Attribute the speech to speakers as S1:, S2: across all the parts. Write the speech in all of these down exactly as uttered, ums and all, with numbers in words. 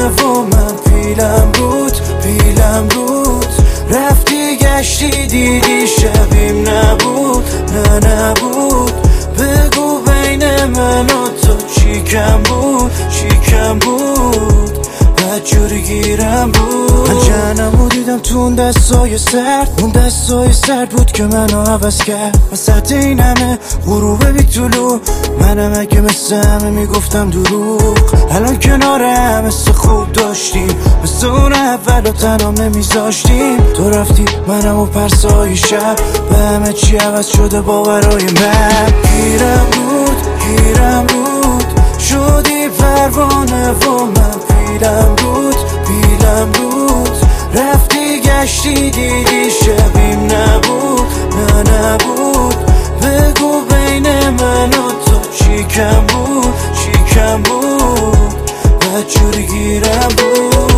S1: و من پیلم بود پیلم بود. رفتی گشتی دیدی شبیم نبود نه نبود. بگو بین من و تو چی کم بود چی کم بود. بدجوری گیرم بود. من جهنمو دیدم تو اون دستای سرد. اون دستای سرد بود که منو عوض کرد. وسط این همه غروب بی طلوع منم اگه مثل همه میگفتم دروغ. الان کنار هم مثل خوب داشتیم، مثل اون اول و تنام نمیذاشتیم. تو رفتی منم و پرسای شب به همه چی عوض شده باورای من. گیرم بود گیرم بود شدی پروانه و من پیلم بود پیلم بود. رفتی گشتی دیدی شبیم نبود نه نبود. بگو بین من و تو چی کم بود چی کم بود. بدجوری گیرم بود.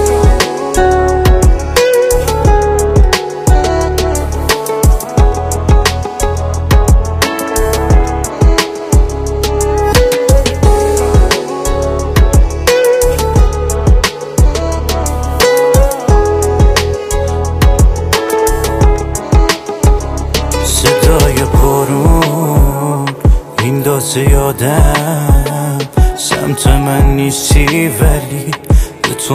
S1: صدای بارون این دازه یادم. سمت من نیستی ولی به تو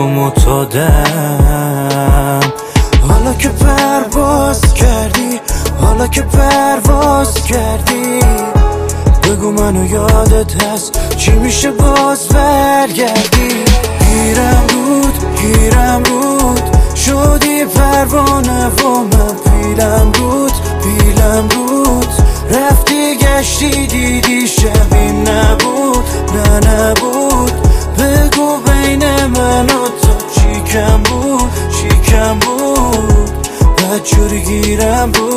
S1: معتادم. حالا که پرواز کردی حالا که پرواز کردی بگو منو یادت هست چی میشه باز برگردی. گیرم بود گیرم بود شدی پروانه و من پیلم بود پیلم بود. رفتی گشتی دیدی شبیم نبود نه نبود. بگو بین من و تو چی کم بود چی کم بود. بدجوری گیرم بود.